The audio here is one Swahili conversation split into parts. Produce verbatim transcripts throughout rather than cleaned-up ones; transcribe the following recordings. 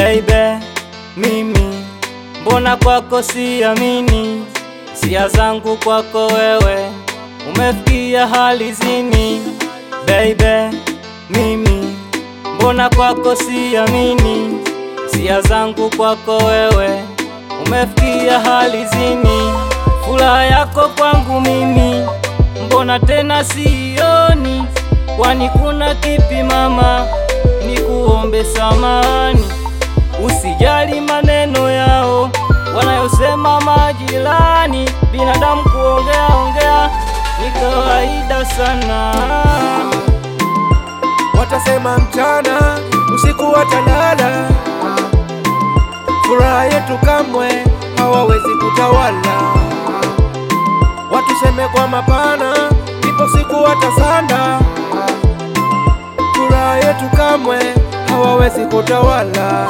Baby, mimi mbona kwako siamini, sia zangu kwako wewe umefikia hali zini. Baby, mimi mbona kwako siamini, sia zangu kwako wewe umefikia hali zini. Furaha yako kwangu mimi mbona tena sioni, kwani kuna kipi mama? Nikuombe samani, usijali maneno yao wanayosema majirani. Binadamu kuongea ongea ni kawaida sana. Watasema mchana usiku watalala, furaha yetu kamwe hawawezi kutawala. Watuseme kwa mapana, ipo siku watasanda, furaha yetu kamwe hawawezi kutawala.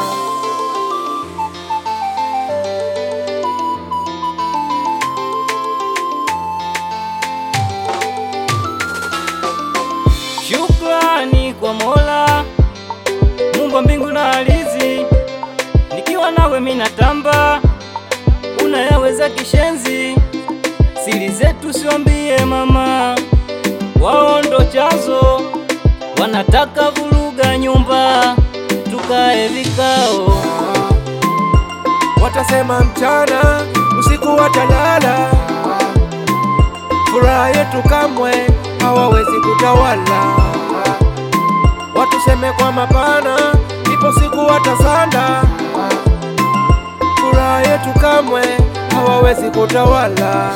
Shukrani kwa Mola Muumba mbingu na ardhi, nikiwa nawe mimi natamba, unayaweza kishenzi. Siri zetu siwambie mama, wao ndo chanzo, wanataka vuruga nyumba, tukae vikao. Watasema mchana usiku watalala, furaha yetu kamwe hawawezi kutawala. Watuseme kwa mapana, ipo siku watasanda, furaha yetu kamwe hawawezi kutawala.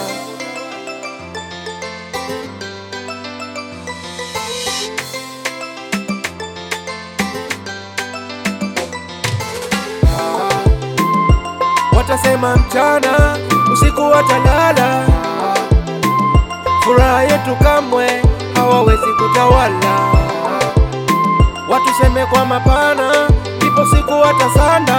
Watasema mchana usiku watalala, furaha yetu kamwe hawawezi kutawala. Watuseme kwa mapana, ipo siku watasanda,